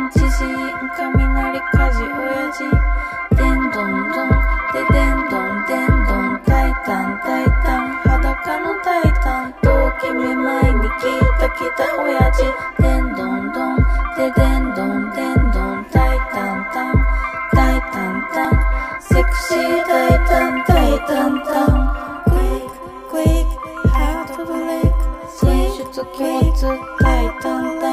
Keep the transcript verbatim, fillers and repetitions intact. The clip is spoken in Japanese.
地震雷火事親父でんどんどんででんどんでんどんタイタンタイタン裸のタイタンときめまいに聞いたきた親父でんどんどんででんどんでんどんタイタンタンタイタンタンセクシータイタンタイタンタンクイッククイックハートブレイク進出鬼没タイタンタン